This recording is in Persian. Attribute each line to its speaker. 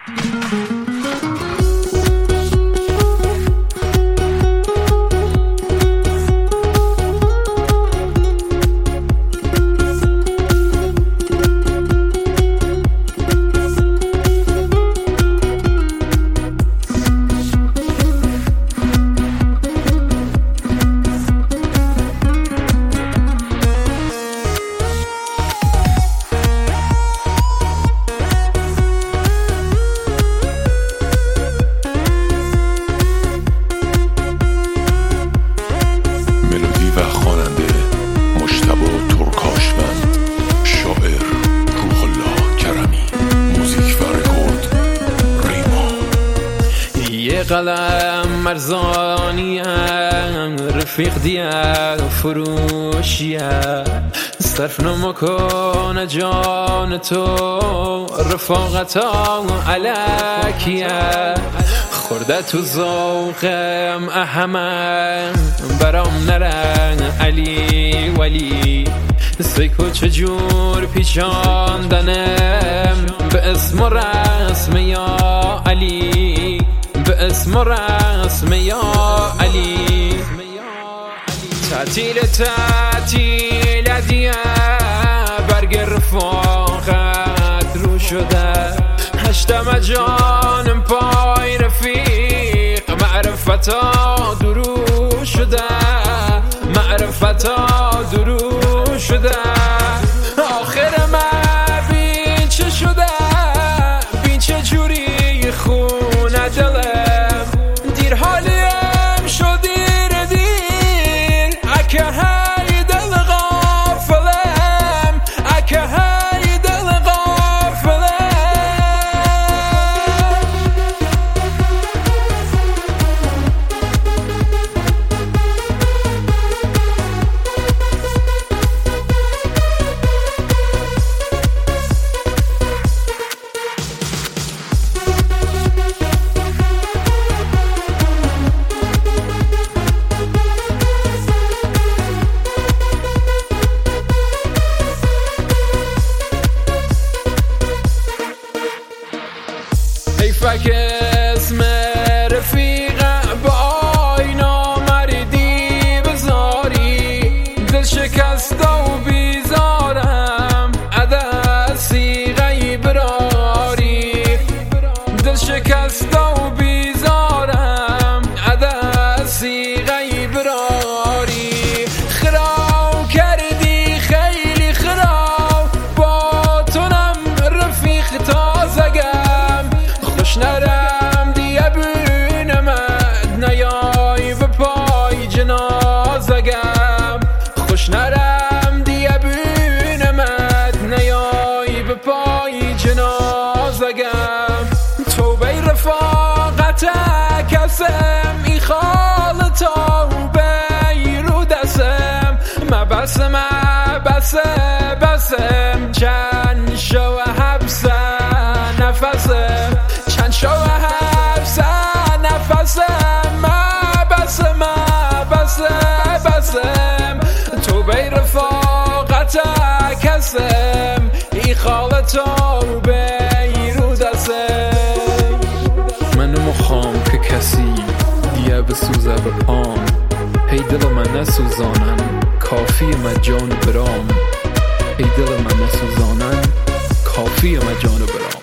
Speaker 1: قلم مرزانیه رفیق دیه فروشیه صرف نمکن جان تو رفاقتا علکیه خورده تو ذوقم احمد برام نرن علی ولی سیکو چجور پیچاندنم به اسم و رسم یا علی به اسم و رسم یا علی تعطیل دیه برگ رفاقت رو شده هشتم جانم پای رفیق معرفتا درو شده معرفتا درو شده آخر من بین چه شده بین چه جوری خونه دلم دیر حالیم شد دیر اکه های دل غافلم اکه های دل غافلم حیفک اسم رفیق با آینا مردی بذاری دل شکست و بیزارم عدسی غیب راری دل شکست و بیزارم عدسی غیب راری خراب کردی خیلی خراب با تونم رفیق تازگم خوش نرم دیه بینمد نیای به پای جنازگم خوش نرم دیه بینمد نیای به پای جنازگم توبه رفاقت کسم ای خال توبه رو دستم مبسم بسم چند شو حبسه نفسم چند شو حبسه نفسم بسم توبه رفاقت کسم ای خال توبه رو دستم من مخوام که کسی دیگه بسوزه به پام هی دل من نسوزانن کافی من جان برام ای دل من نسوزانن کافی من جان برام